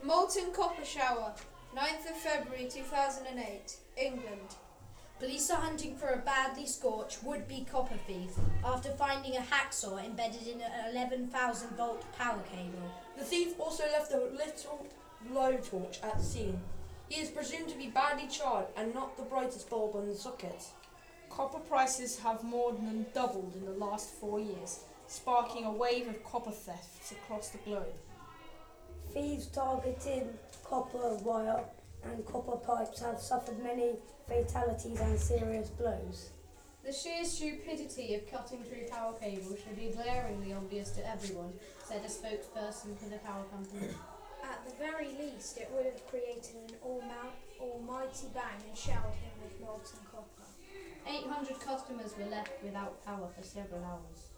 Molten copper shower, 9th of February 2008, England. Police are hunting for a badly scorched would-be copper thief after finding a hacksaw embedded in an 11,000-volt power cable. The thief also left a little blowtorch at the scene. He is presumed to be badly charred and not the brightest bulb on the socket. Copper prices have more than doubled in the last 4 years, sparking a wave of copper thefts across the globe. Thieves targeting copper wire and copper pipes have suffered many fatalities and serious blows. The sheer stupidity of cutting through power cables should be glaringly obvious to everyone, said a spokesperson for the power company. At the very least, it would have created an almighty bang and showered him with molten copper. 800 customers were left without power for several hours.